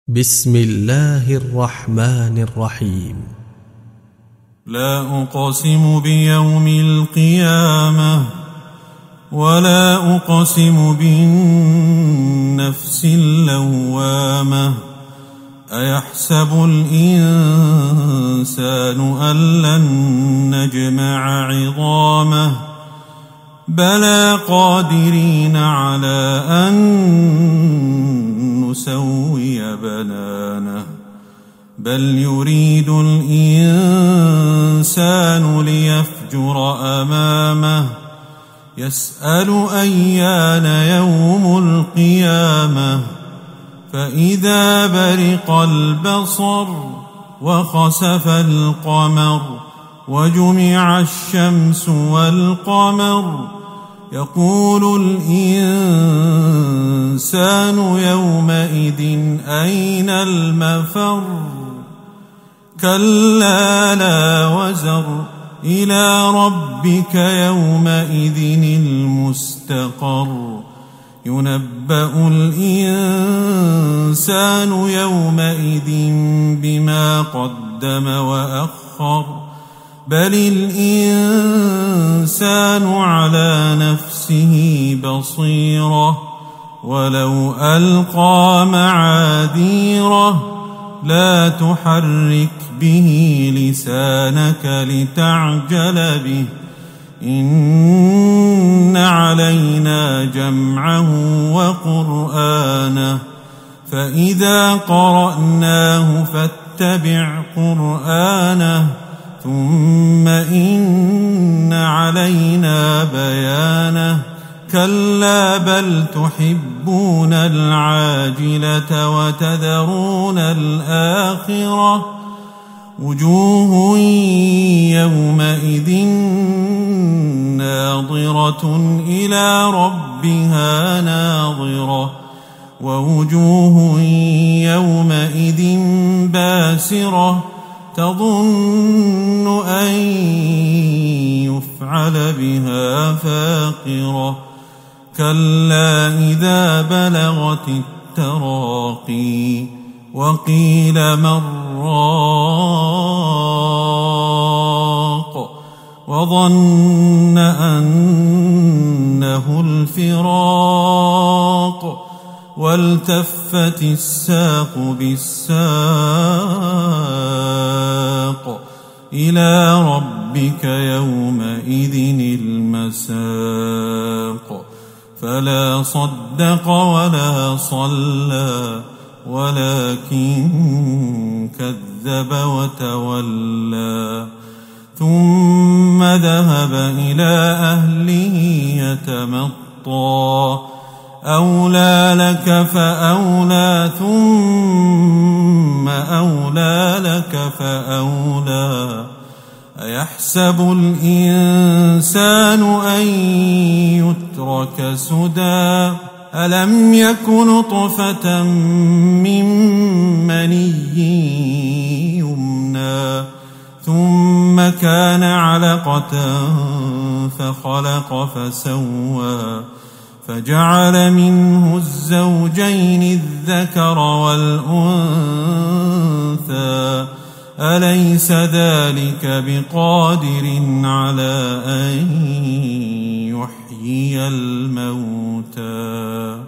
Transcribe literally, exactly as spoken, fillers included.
بسم الله الرحمن الرحيم. لا أقسم بيوم القيامة ولا أقسم بالنفس اللوامة. أيحسب الإنسان أن لن نجمع عظامه بلى قادرين على أن نسوي بنانه بل يريد الإنسان ليفجر أمامه يسأل أيان يوم القيامة فإذا برق البصر وخسف القمر وجمع الشمس والقمر يقول الإنسان يومئذ أين المفر كلا لا وزر إلى ربك يومئذ المستقر ينبأ الإنسان يومئذ بما قدم وأخر بل الإنسان على نفسه بصيرة ولو ألقى معاذيره لا تحرك به لسانك لتعجل به إن علينا جمعه وقرآنه فإذا قرأناه فاتبع قرآنه ثم إن علينا بيانه كلا بل تحبون العاجلة وتذرون الآخرة وجوه يومئذ ناظرة إلى ربها ناظرة ووجوه يومئذ باسرة تظن أن يفعل بها فاقرة كلا إذا بلغت التراقي وقيل من راق وظن أنه الفراق والتفت الساق بالساق إلى ربك يومئذ المساق فلا صدق ولا صلى ولكن كذب وتولى ثم ذهب إلى أهله يتمطى أولى لك فأولى ثم أولى لك فأولى أيحسب الإنسان أن يترك سدى ألم يك نطفة من مني يمنى ثم كان علقة فخلق فسوى فجعل منه الزوجين الذكر والأنثى أليس ذلك بقادر على أن يحيي الموتى